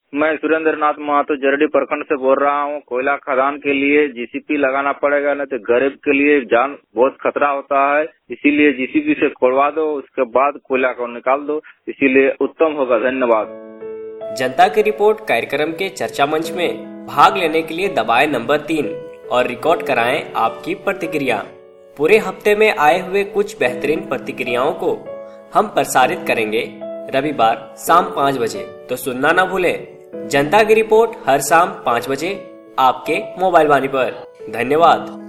मैं सुरेंद्र नाथ महतो जरडी प्रखंड से बोल रहा हूँ। कोयला खदान के लिए जीसीपी लगाना पड़ेगा, नहीं तो गरीब के लिए जान बहुत खतरा होता है। इसीलिए जीसीपी से खोलवा दो, उसके बाद कोयला को निकाल दो, इसीलिए उत्तम होगा। धन्यवाद। जनता की रिपोर्ट कार्यक्रम के चर्चा मंच में भाग लेने के लिए दबाएं नंबर 3 और रिकॉर्ड कराएं आपकी प्रतिक्रिया। पूरे हफ्ते में आए हुए कुछ बेहतरीन प्रतिक्रियाओं को हम प्रसारित करेंगे रविवार शाम 5 बजे, तो सुनना ना भूलें। जनता की रिपोर्ट हर शाम 5 बजे आपके मोबाइल वाणी पर। धन्यवाद।